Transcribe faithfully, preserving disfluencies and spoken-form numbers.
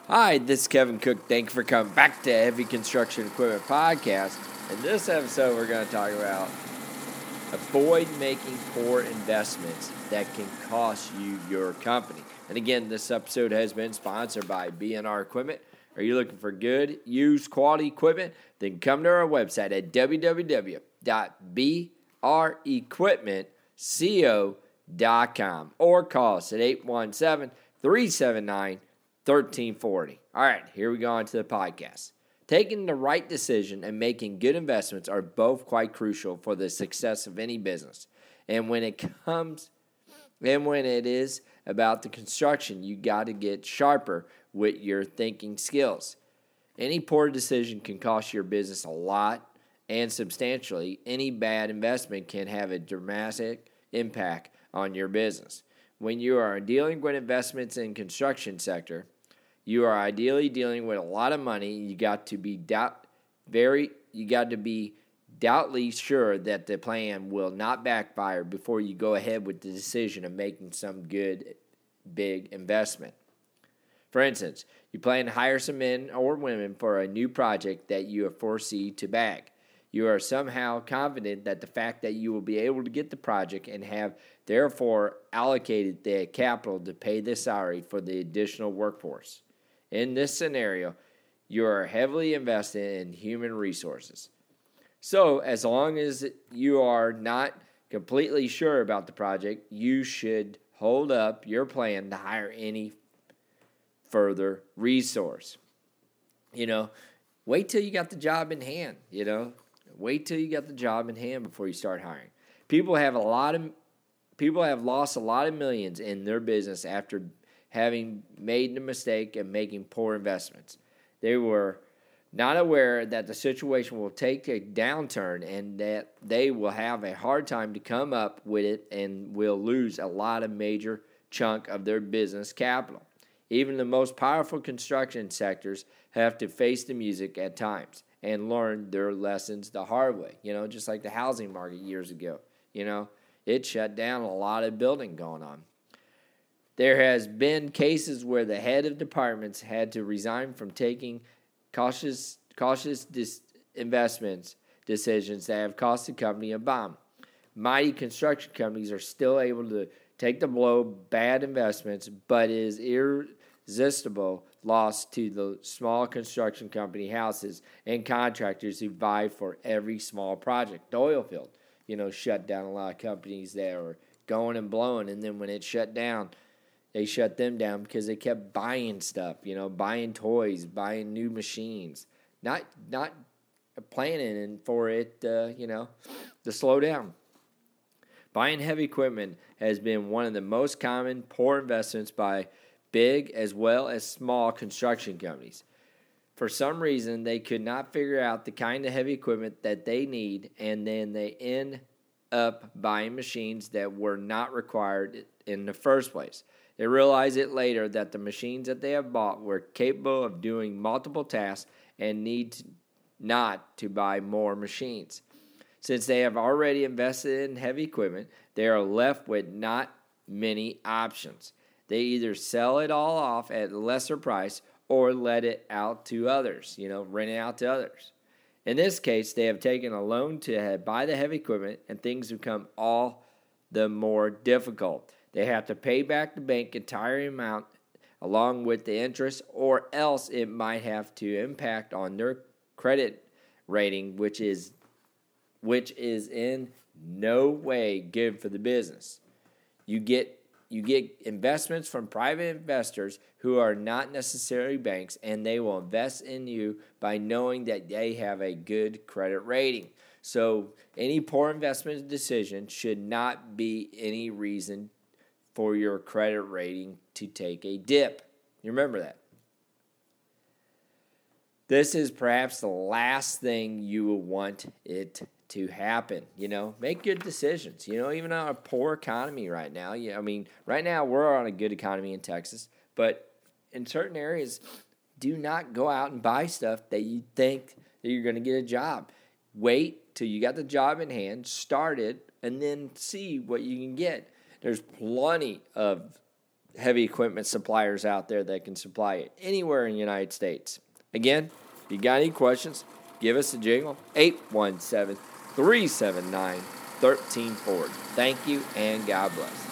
Hi, this is Kevin Cook. Thank you for coming back to Heavy Construction Equipment Podcast. In this episode, we're going to talk about avoid making poor investments that can cost you your company. And again, this episode has been sponsored by B and R Equipment. Are you looking for good, used, quality equipment? Then come to our website at w w w dot b r equipment co dot com or call us at eight one seven, three seven nine, thirteen forty. All right, here we go on to the podcast. Taking the right decision and making good investments are both quite crucial for the success of any business. And when it comes, and when it is about the construction, you got to get sharper with your thinking skills. Any poor decision can cost your business a lot and substantially. Any bad investment can have a dramatic impact on your business. When you are dealing with investments in construction sector, you are ideally dealing with a lot of money. You got to be doubt very you got to be doubtly sure that the plan will not backfire before you go ahead with the decision of making some good big investment. For instance, you plan to hire some men or women for a new project that you foresee to bag. You are somehow confident that the fact that you will be able to get the project and have therefore allocated the capital to pay the salary for the additional workforce. In this scenario, you are heavily invested in human resources. So, as long as you are not completely sure about the project, you should hold up your plan to hire any further resource. You know, wait till you got the job in hand, you know. Wait till you got the job in hand before you start hiring. People have a lot of people have lost a lot of millions in their business after having made the mistake of making poor investments. They were not aware that the situation will take a downturn and that they will have a hard time to come up with it and will lose a lot of major chunk of their business capital. Even the most powerful construction sectors have to face the music at times and learn their lessons the hard way. You know, just like the housing market years ago. You know, it shut down a lot of building going on. There has been cases where the head of departments had to resign from taking cautious cautious dis- investments decisions that have cost the company a bomb. Mighty construction companies are still able to take the blow of bad investments, but it is irresistible loss to the small construction company houses and contractors who vie for every small project. The oil field, you know, shut down a lot of companies that were going and blowing, and then when it shut down, they shut them down because they kept buying stuff, you know, buying toys, buying new machines, not not planning for it, uh, you know, to slow down. Buying heavy equipment has been one of the most common poor investments by big as well as small construction companies. For some reason, they could not figure out the kind of heavy equipment that they need, and then they end up buying machines that were not required in the first place. They realize it later that the machines that they have bought were capable of doing multiple tasks and need not to buy more machines. Since they have already invested in heavy equipment, they are left with not many options. They either sell it all off at a lesser price or let it out to others, you know, rent it out to others. In this case, they have taken a loan to buy the heavy equipment, and things become all the more difficult. They have to pay back the bank entire amount along with the interest, or else it might have to impact on their credit rating, which is which is in no way good for the business. You get you get investments from private investors who are not necessarily banks, and they will invest in you by knowing that they have a good credit rating. So any poor investment decision should not be any reason for your credit rating to take a dip. You remember that. This is perhaps the last thing you will want it to happen. You know, make good decisions. You know, even on a poor economy right now. Yeah, I mean, right now we're on a good economy in Texas, but in certain areas, do not go out and buy stuff that you think that you're going to get a job. Wait till you got the job in hand, start it, and then see what you can get. There's plenty of heavy equipment suppliers out there that can supply it anywhere in the United States. Again, if you got any questions, give us a jingle, eight one seven, three seven nine, one three four zero. Thank you, and God bless.